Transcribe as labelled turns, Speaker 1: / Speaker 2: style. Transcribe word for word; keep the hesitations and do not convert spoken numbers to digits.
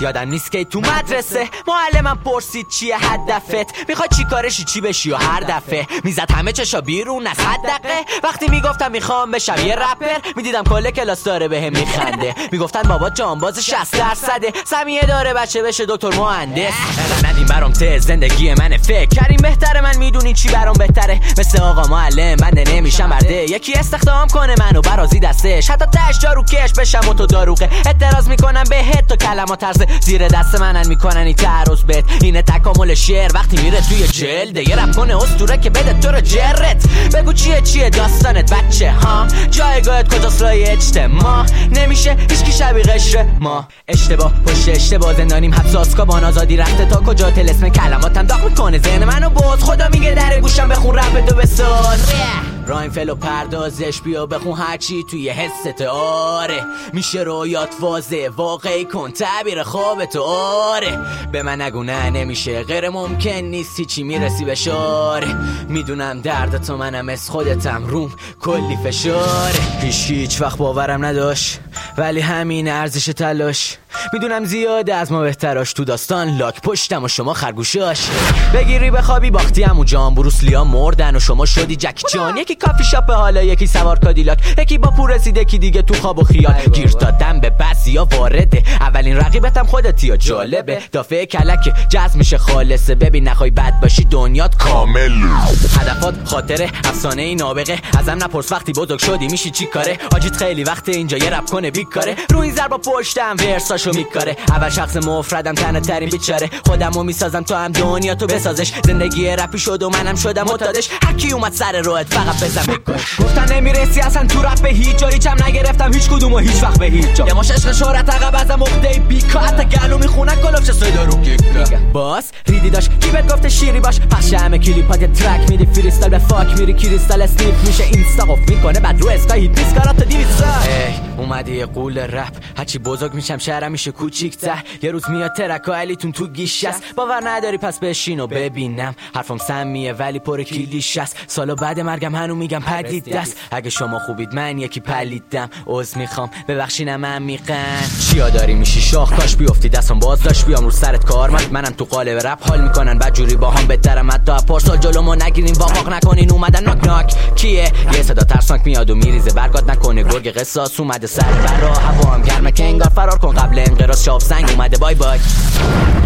Speaker 1: یادم نیست که تو مدرسه معلمم پرسید چیه هدفت، میخوای چی کارشی چی بشی و هر دفعه میزد همه چشا بیرون از حد دقه. وقتی میگفتم میخوام بشم یه رپر میدیدم کل کلاس داره بهم میخنده، میگفتن بابا جانباز شصت درصده، سمیه داره بچه بشه دکتر مهندس. ندیم برام ته زندگی من فکر کردیم بهتره، من میدونی چی برام بهتره، مثل آقا معلم بنده نمیشم برده، یکی استخدام کنه منو برازی دستش، حتی تش جارو کش بشم و تو داروغه. اعتراض میکنم بهت تو کلمات طرز زیر دست منن میکنن این تعرض بهت، اینه تکامل شعر وقتی میره توی جلد، یه رپ کنه اسطوره که بده تو رو جرت. بگو چیه چیه داستانت بچه ها، جایگاهت کجاست رای اجتماع، نمیشه هیچکی شبیه قشر ما. اشتباه پشت اشتباه زندانیم حبس آسکابان، آزادی رفته تا کجا، طلسم کلماتم داغ میکنه ذهن منو باز، خدا میگه در گوشم بخون رپ تو بساز. رایم فلو پردازش بیا بخون هرچی توی حست، آره میشه رویات واضح واقعی کن تعبیر خوابت، آره به من نگو نه نمیشه غیر ممکن نیست هیچی میرسی به شاره، میدونم درد تو منم از خودتم روم کلی فشاره. پیش هیچ وقت باورم نداشت ولی همین ارزش تلاش، میدونم زیاده از ما بهتراش، تو داستان لاک پشتم و شما خرگوشاش، بگیری بخوابی باختی همو جان، بروس لیا مردن و شما شدی جکی جان، یکی کافی شاپ حالا یکی سوار کادیلاک، یکی با پور رسید یکی دیگه تو خواب و خیال، گیر دادم به بعضیا وارده، اولین رقیبتم خودتی یا جالبه، دافعه کلک جذب میشه خالصه، ببین نخوای بد باشی دنیات کامل، هدفات خاطره افسانه ای نابغه، ازم نپرس وقتی بزرگ شدی میشی چی کاره، آجیت خیلی وقت اینجا یه رپ کنه بیکاره، رو این ضربا پشتم ورساشو میکاره، اول شخص مفردم تنها ترین بیچاره، خودمو میسازم تو هم دنیا تو بسازش، زندگی رپی شد و منم شدم معتادش، هر کی اومد سر راهت فقط بزن بکش، گفتن نمیرسی اصلا تو رپ به هیچ جا، هیچم نگرفتم هیچ کدومو هیچ وقت به هیچ جا، یه ماش عشق شهرت عقب ازم عقده بیکا، حتی گلو میخونن کلوفش صدا رو کیکا، باس ریدی داشت کی بهت گفته شیری باش، پخش همه کلیپات ترک میدی فریستایل به فاک میری کریستال اسنیپ میشه اینستا قف میکنه بعد رو اسکای هیت نیست کارات دیویسا. ای اومدی یه قول رپ، هرچی بزرگ میشم شهرم میشه کوچیک‌تر، یه روز میاد ترکا علیتون تو گیش است، باور نداری پس بشین و ببینم، حرفم سمیه ولی پر کلیش است، سالا بعد مرگم هنو میگم پدید دست، اگه شما خوبید من یکی پلیدم، عذر میخوام ببخشینم عمیقاً، چیا داری میشی شاخ کاش بیفتی دستم باز داشت بیام رو سرت کارمند، منم تو قالب رپ حال میکنن بدجوری با هم بهترم حتی پارسال جلومو نگیرین واقع نکنین، اومدن ناک ناک کیه یه صدا ترسناک میاد و میریزه برگات نکنه گرگ قصاص اومده سر برا، هوا هم گرمه که انگار فرار کن قبل انقراض، شاف سنگ اومده بای بای.